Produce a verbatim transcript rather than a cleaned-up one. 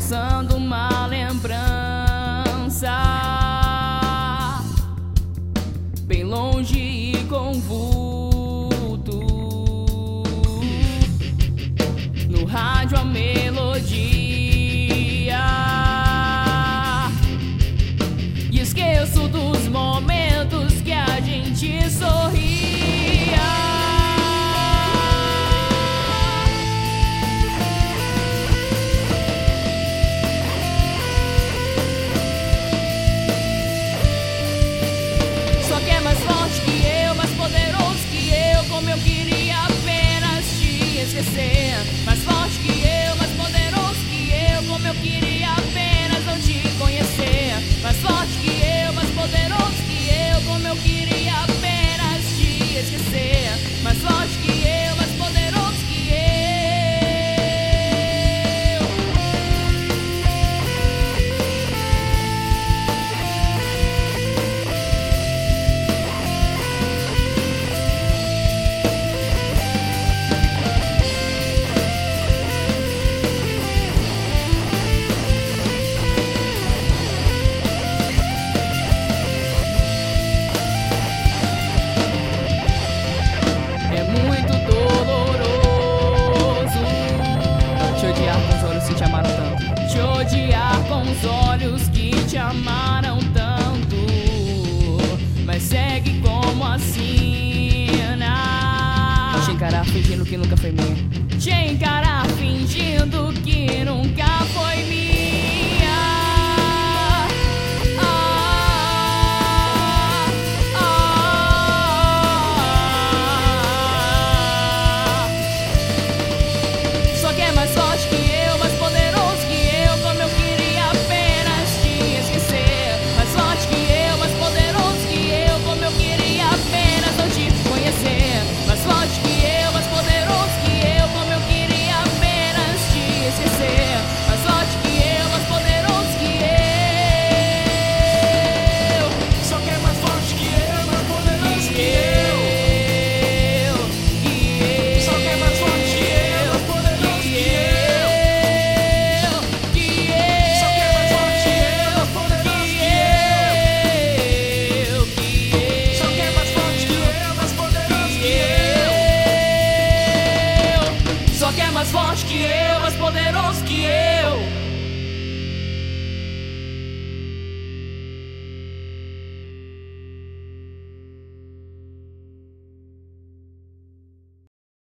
caçando uma lembrança bem longe e com vulto. No rádio a melodia, e esqueço dos momentos que a gente sorria. Só que é mais forte que eu, mais poderoso que eu, como eu queria apenas te esquecer. Mais forte que eu, mais poderoso que eu, como eu queria apenas não te conhecer. Mais forte que eu, mais poderoso que eu, como eu queria apenas te esquecer. Mais forte que eu, mais poderoso que eu. É muito doloroso te odiar com os olhos que te amaram tanto. Te odiar com os olhos que te amaram tanto. Mas segue como assim, né? Te encarar fingindo que nunca foi minha. Te encarar fingindo que nunca